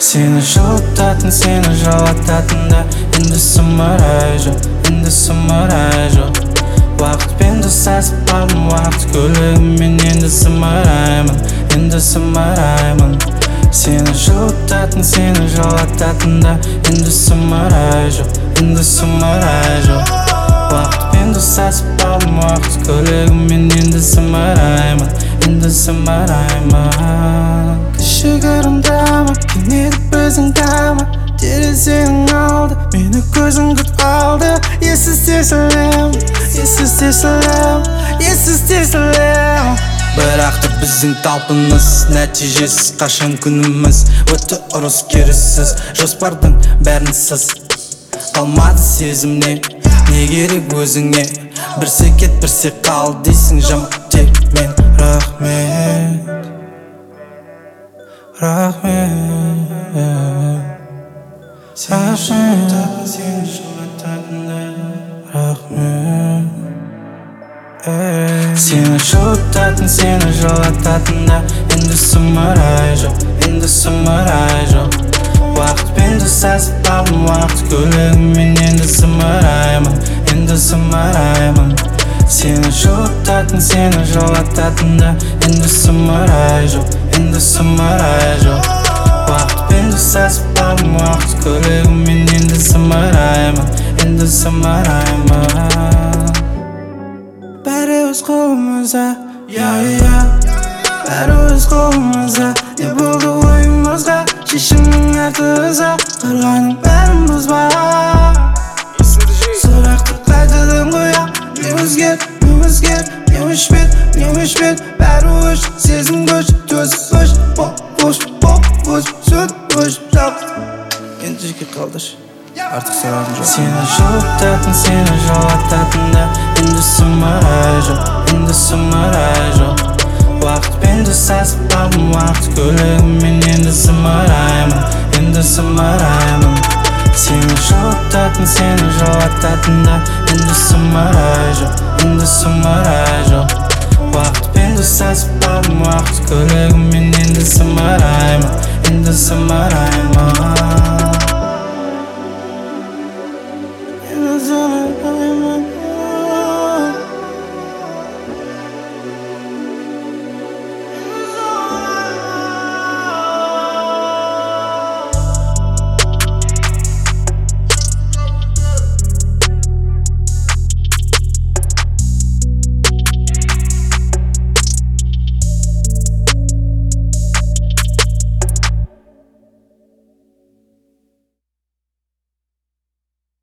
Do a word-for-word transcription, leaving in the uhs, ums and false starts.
Seni жылытатын, seni жылататын да енді сұмырай жоқ, енді сұмырай жоқ. Уақытпен достасып қалдым, уақыт көлігімен енді сұмыраймын, енді сұмыраймын. Seni жылытатын, seni жылататын да енді сұмырай жоқ, енді сұмырай жоқ. Уақытпен достасып қалдым, уақыт көлігімен енді сұмыраймын, енді сұмыраймын. Кішігірім дама, кенет біздің дама, терезенің алды, мені көзің күт алды. Ессіз тесілем, ессіз тесілем, ессіз тесілем. Бірақ та біздің талпыныс нәтижесіз, қашан күніміз өтті ұрыс керіссіз. Жоспардың бәрін сыз қалмады сезімнен, не керек өзіңе? Бірсе кет, бірсе қал дейсің жаман тек мен. Рахмет, рахмет. Сені жылытатын, сені жылататын да рахмет. Seni жылытатын, seni жылататын да енді сұмырай жоқ, енді сұмырай жоқ. Уақытпен достасып қалдым, уақыт көлігімен енді сұмыраймын, енді сұмыраймын. Seni жылытатын, seni жылататын да енді сұмырай жоқ, енді сұмырай жоқ. Уақытпен достасып қалдым, уақыт көлігімен енді сұмыраймын, енді сұмыраймын. Бәрі өз қолымызда, я-я, бәрі өз қолымызда. Не болды ойымызға, шешімнің артыза, қырғаның бәрін бұзба. Сұрақты қайтадан қоям, не өзгер, не өзгер, не өшпет, не өшпет. Бәрі өш, сезім көш, төзіп өш, боп-бош, боп-бош, сөт өш, жап. Енді жеке қалдыш, артық сұрағым жоқ. Сені жылытатын, сені жылататын да енді сұмырай жоқ, енді сұмырай жоқ. Уақытпен достасып қалдым, уақыт көлігімен енді сұмыраймын, енді сұмыраймын. Сені жылытатын, сені жылататын да енді сұмырай жоқ, енді сұмырай жоқ. Уақытпен достасып қалдым, уақыт көлігімен енді сұмыраймын, енді сұмыраймын.